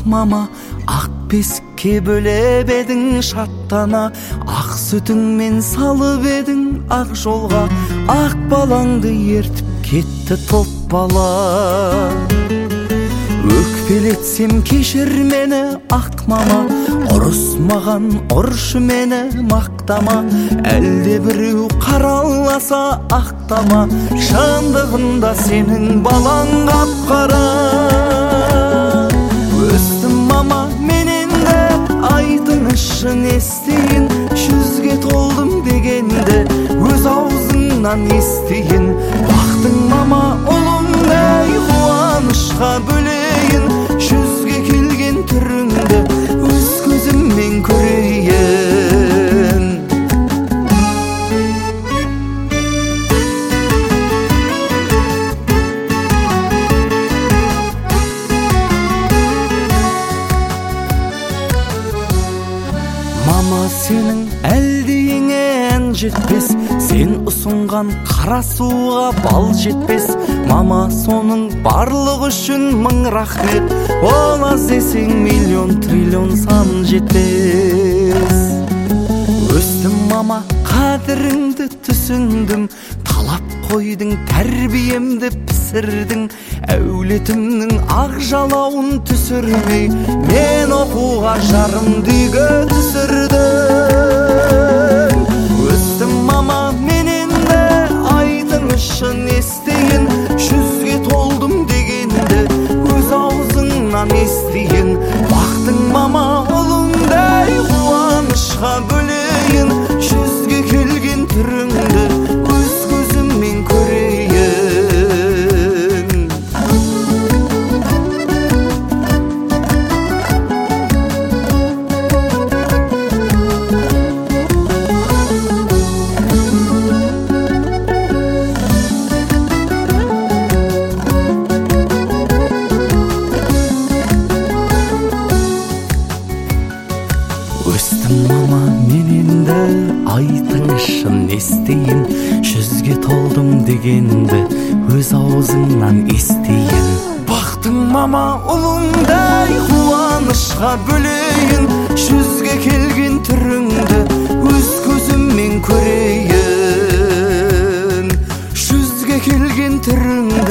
мама, ақ бесікке бөлеп едің шаттана, ақ сүтіңмен салып едің ақ жолға, ақ балаңды ертіп кетті топ бала. Өкпелетсем кешір мені ақ мама, ұрысмаған ұршы мені мақтама, әлде біреу қараласа ақтама, шындығында сенің балаң қап-қара. Өстім мама мен енді, айтыңызшы не істейін, жүзге толдым дегенді өз аузыңнан естейін. Бақтың мама ұлыңдай қуанышқа бөлейін, жүзге келген түріңді өз көзіммен көрейін. Мама, сенің әлдейіңен жетпес, сен ұсынған қара суға бал жетпес. Мама, соның барлық үшін мың рахмет, ол аз десең миллион триллион сан жетпес. Өстім мама, қадіріңді түсіндім, талап қойдың, тәрбиемді пісірдің, әулетімнің ақ жалауын түсірмей мен оқуға жарымды үйге түсірдің. Өстім мама мен енді, айтыңызшы не істейін, жүзге толдым дегенді өз аузыңнан естейін. Бақтың мама ұлыңдай қуанышқа бөлейін, жүзге келген түріңді өз көзіммен көрейін. Өстім мама мен енді, айтыңызшы не істейін, жүзге толдым дегенді өз аузыңнан естейін. Бақтың мама ұлыңдай қуанышқа бөлейін, жүзге келген түріңді өз көзіммен көрейін. Жүзге келген түріңді